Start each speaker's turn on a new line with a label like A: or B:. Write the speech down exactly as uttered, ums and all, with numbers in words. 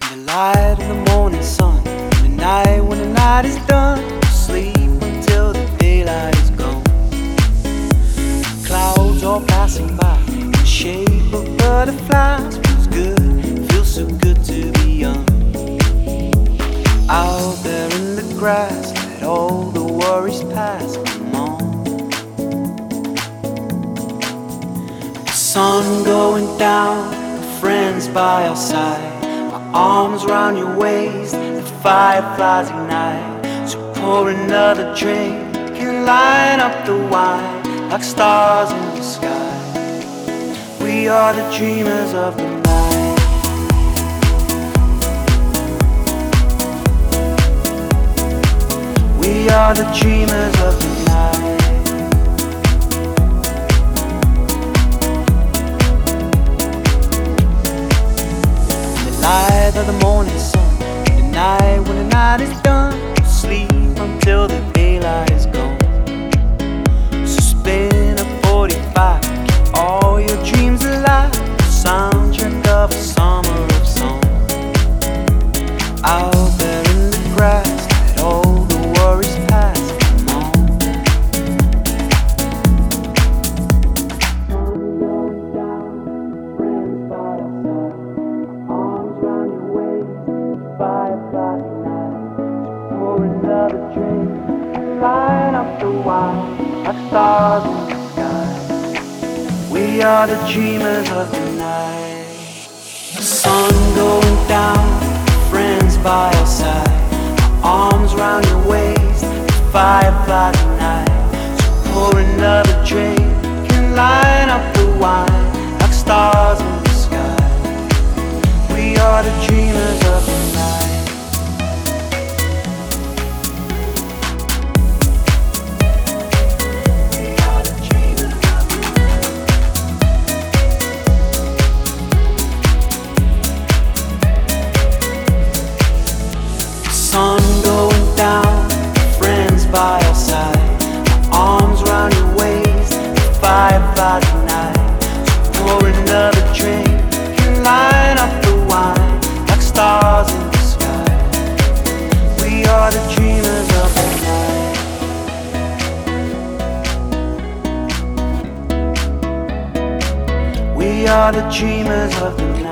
A: the light of the morning sun, in the night when the night is done, sleep until the daylight is gone. Clouds all passing by in the shape of butterflies. Feels good, feels so good to be young. Out there in the grass, let all the worries pass. Come on. The sun going down, friends by our side, my arms round your waist, the fireflies ignite. So pour another drink and light up the wine like stars in the sky. We are the dreamers of the night. We are the dreamers of the night. Light of the morning sun, the night when the night is done, sleep until the daylight is gone. So spin a forty-five, keep all your dreams alive, the soundtrack of a summer of song. Out there in the grass, let all the worries pass. Come on. Friends by our side, fireflies ignite. Pour another drink, light up the wine like stars in the sky. We are the dreamers of the night. The sun going down, friends by our side, my arms round your waist, the fireflies ignite. So pour another drink and light up the wine like stars in the sky. We are the dreamers of the night. Sun going down, friends by our side, my arms round your waist, the fireflies ignite. So pour another drink and light up the wine like stars in the sky. We are the dreamers of the night. We are the dreamers of the night.